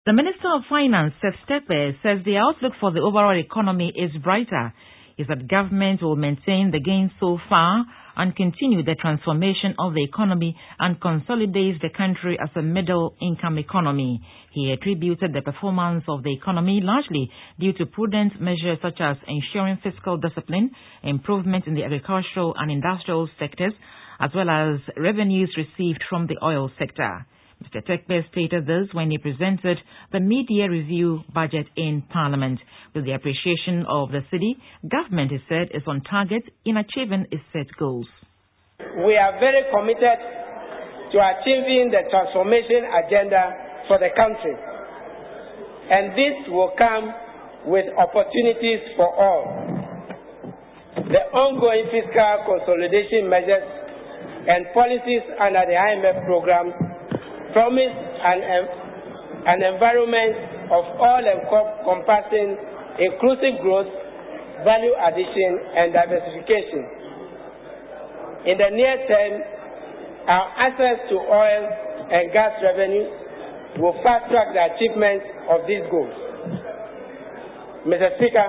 The Minister of Finance, Seth Terkper, says the outlook for the overall economy is brighter. He said government will maintain the gains so far and continue the transformation of the economy and consolidate the country as a middle-income economy. He attributed the performance of the economy largely due to prudent measures such as ensuring fiscal discipline, improvement in the agricultural and industrial sectors, as well as revenues received from the oil sector. Mr. Terkper stated this when he presented the mid-year review budget in Parliament. With the appreciation of the city, government, he said, is on target in achieving its set goals. We are very committed to achieving the transformation agenda for the country. And this will come with opportunities for all. The ongoing fiscal consolidation measures and policies under the IMF program promise an environment of all-encompassing inclusive growth, value addition, and diversification. In the near term, our access to oil and gas revenues will fast-track the achievement of these goals. Mr. Speaker,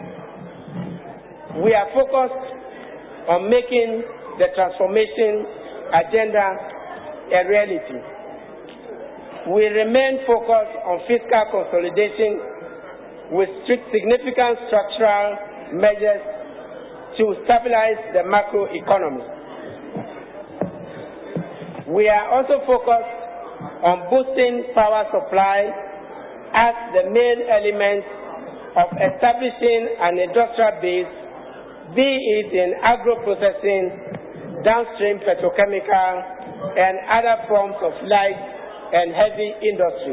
we are focused on making the transformation agenda a reality. We remain focused on fiscal consolidation with significant structural measures to stabilize the macroeconomy. We are also focused on boosting power supply as the main element of establishing an industrial base, be it in agro-processing, downstream petrochemical, and other forms of light and heavy industry.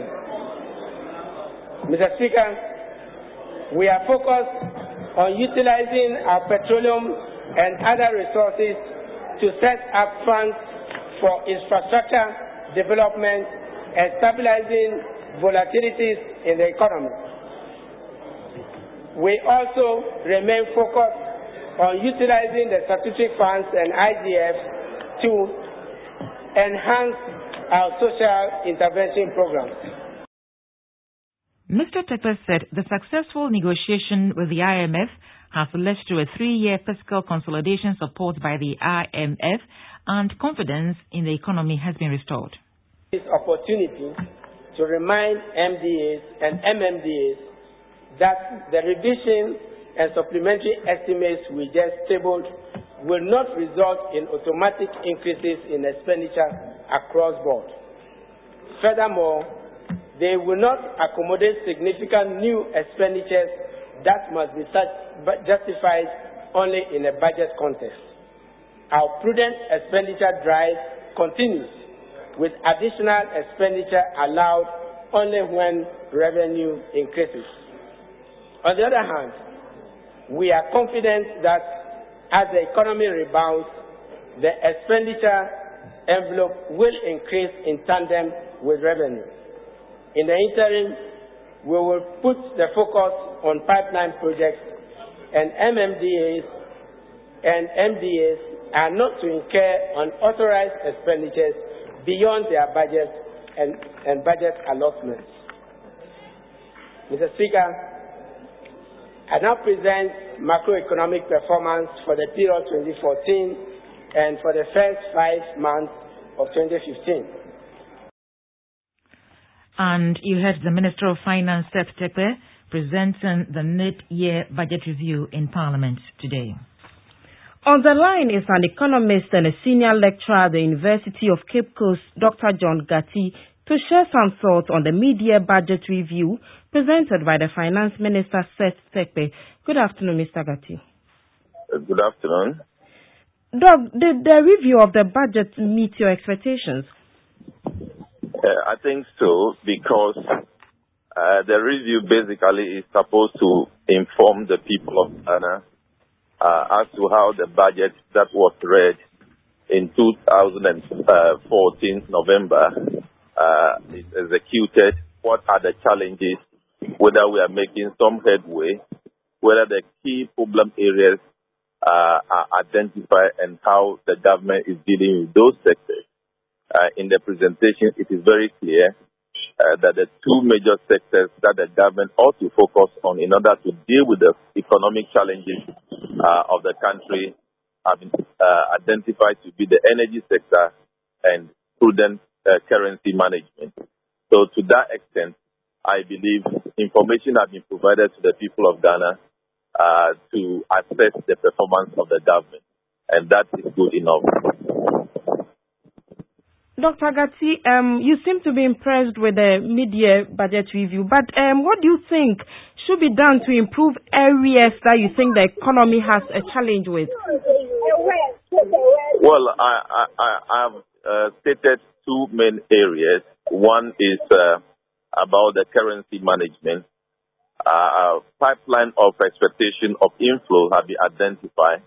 Mr. Speaker, we are focused on utilizing our petroleum and other resources to set up funds for infrastructure development and stabilizing volatilities in the economy. We also remain focused on utilizing the statutory funds and IGF to enhance our social intervention programs. Mr. Terkper said the successful negotiation with the IMF has led to a 3-year fiscal consolidation support by the IMF and confidence in the economy has been restored. This opportunity to remind MDAs and MMDAs that the revision and supplementary estimates we just tabled will not result in automatic increases in expenditure across board. Furthermore, they will not accommodate significant new expenditures that must be justified only in a budget context. Our prudent expenditure drive continues, with additional expenditure allowed only when revenue increases. On the other hand, we are confident that as the economy rebounds, the expenditure envelope will increase in tandem with revenue. In the interim, we will put the focus on pipeline projects, and MMDAs and MDAs are not to incur unauthorized expenditures beyond their budget and budget allotments. Mr. Speaker, I now present macroeconomic performance for the period 2014 and for the first 5 months of 2015. And you heard the Minister of Finance, Seth Terkper, presenting the mid-year budget review in Parliament today. On the line is an economist and a senior lecturer at the University of Cape Coast, Dr. John Gatti, to share some thoughts on the mid-year budget review presented by the Finance Minister, Seth Terkper. Good afternoon, Mr. Gatti. Good afternoon. Doc, did the review of the budget meet your expectations? I think so, because the review basically is supposed to inform the people of Ghana as to how the budget that was read in 2014 November is executed, what are the challenges, whether we are making some headway, whether the key problem areas are identified, and how the government is dealing with those sectors. In the presentation, it is very clear that the two major sectors that the government ought to focus on in order to deal with the economic challenges of the country have been identified to be the energy sector and prudent currency management. So to that extent, I believe information has been provided to the people of Ghana to assess the performance of the government, and that is good enough. Dr. Gatti, you seem to be impressed with the mid-year budget review, but what do you think should be done to improve areas that you think the economy has a challenge with? Well, I have stated two main areas. One is about the currency management. Pipeline of expectation of inflow have been identified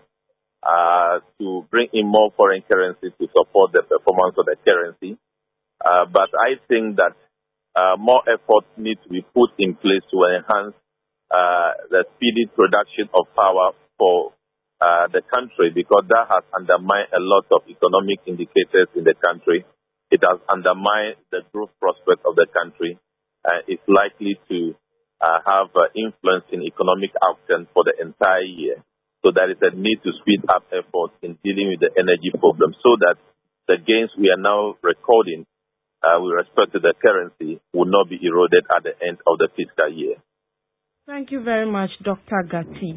to bring in more foreign currency to support the performance of the currency. But I think that more efforts need to be put in place to enhance the speedy production of power for the country, because that has undermined a lot of economic indicators in the country. It has undermined the growth prospect of the country. It's likely to have influence in economic outcomes for the entire year. So there is a need to speed up efforts in dealing with the energy problem so that the gains we are now recording with respect to the currency will not be eroded at the end of the fiscal year. Thank you very much, Dr. Gatti.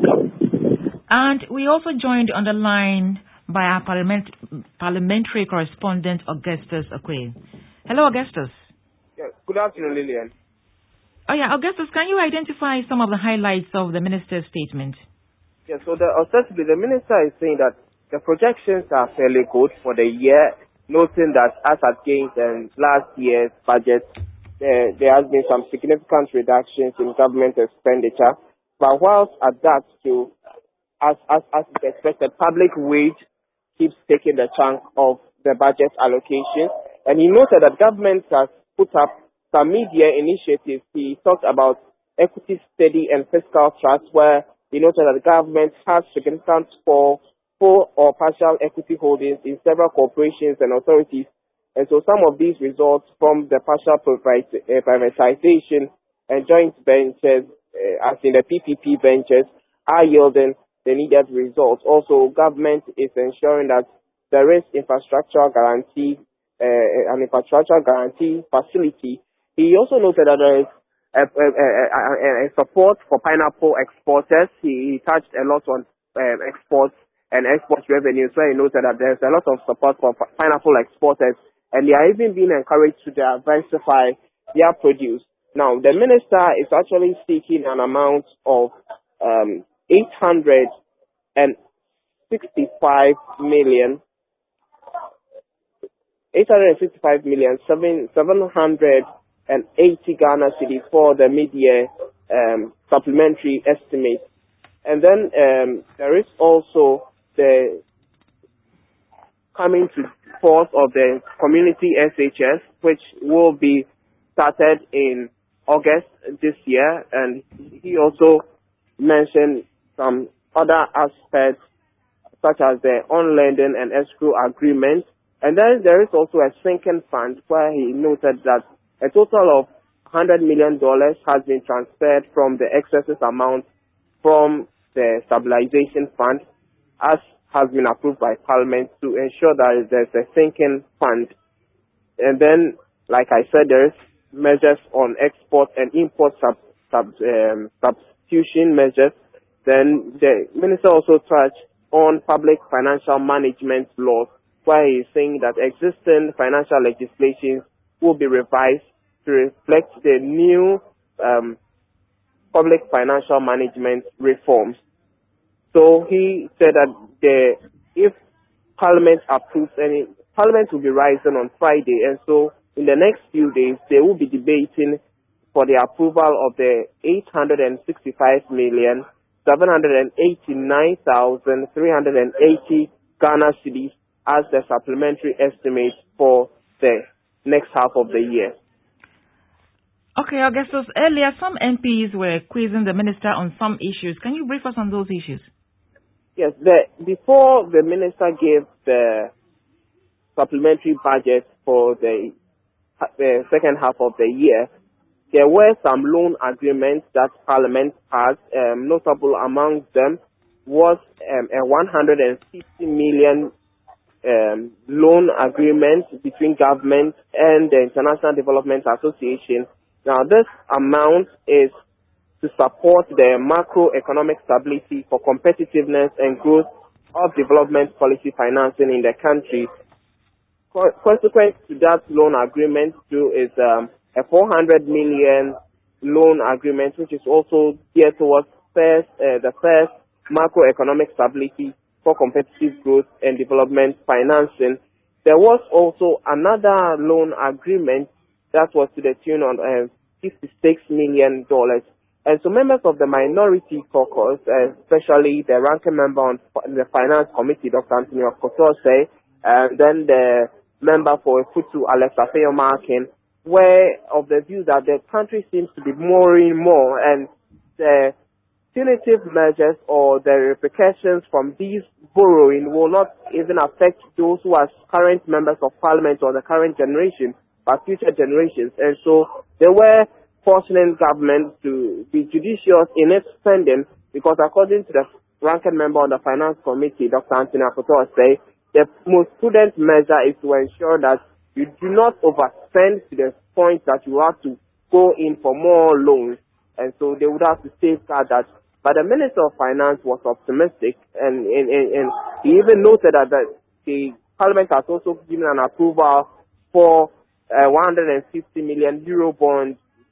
And we also joined on the line by our parliamentary correspondent, Augustus Okoye. Hello, Augustus. Yeah, good afternoon, Lillian. Oh, yeah, Augustus, can you identify some of the highlights of the minister's statement? Yeah, so ostensibly the minister is saying that the projections are fairly good for the year, noting that as against last year's budget, there has been some significant reductions in government expenditure. But whilst at that, too, as expected, public wage keeps taking the chunk of the budget allocation. And he noted that government has put up some media initiatives. He talked about equity study and fiscal trust, where he noted that the government has significant full or partial equity holdings in several corporations and authorities. And so some of these results from the partial privatization and joint ventures, as in the PPP ventures, are yielding the needed results. Also, government is ensuring that there is an infrastructure guarantee facility. He also noted that there is a support for pineapple exporters. He touched a lot on exports and export revenues, where he noted that there's a lot of support for pineapple exporters, and they are even being encouraged to diversify their produce. Now, the minister is actually seeking an amount of 865 million 780 Ghana cedis for the mid-year supplementary estimate. And then there is also the coming to force of the community SHS, which will be started in August this year. And he also mentioned some other aspects, such as the on-lending and escrow agreement. And then there is also a sinking fund, where he noted that a total of $100 million has been transferred from the excess amount from the stabilization fund, as has been approved by Parliament, to ensure that there's a sinking fund. And then, like I said, there is measures on export and import substitution measures. Then the minister also touched on public financial management laws, where he is saying that existing financial legislation will be revised to reflect the new public financial management reforms. So he said that if Parliament approves any, Parliament will be rising on Friday, and so in the next few days they will be debating for the approval of the 865,789,380 Ghana cedis as the supplementary estimate for the next half of the year. Okay, Augustus, earlier some MPs were quizzing the minister on some issues. Can you brief us on those issues? Yes, before the minister gave the supplementary budget for the second half of the year, there were some loan agreements that Parliament passed. Notable among them was a 150 million loan agreement between government and the International Development Association. Now, this amount is to support the macroeconomic stability for competitiveness and growth of development policy financing in the country. Consequent to that loan agreement too is a 400 million loan agreement, which is also geared towards the first macroeconomic stability for competitive growth and development financing. There was also another loan agreement that was to the tune of $56 million. And so members of the minority caucus, especially the ranking member on the Finance Committee, Dr. Anthony Akotose, and then the member for Futu, Alex Afeyo-Markin, were of the view that the country seems to be borrowing more, and the punitive measures or the repercussions from these borrowing will not even affect those who are current members of parliament or the current generation, but future generations. And so they were forcing government to be judicious in its spending, because according to the ranking member on the Finance Committee, Dr. Anthony Akotose, the most prudent measure is to ensure that you do not overspend to the point that you have to go in for more loans. And so they would have to safeguard that. But the Minister of Finance was optimistic, and he even noted that the Parliament has also given an approval for 150 million euro bond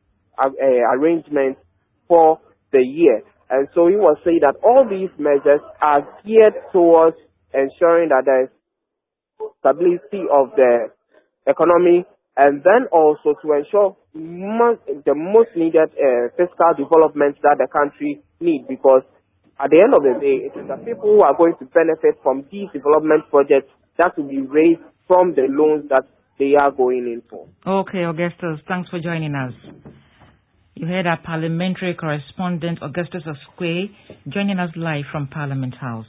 arrangement for the year. And so he was saying that all these measures are geared towards ensuring that there is stability of the economy, and then also to ensure the most needed fiscal development that the country needs, because at the end of the day, it is the people who are going to benefit from these development projects that will be raised from the loans that they are going in for. Okay, Augustus, thanks for joining us. You heard our parliamentary correspondent, Augustus Asquay, joining us live from Parliament House.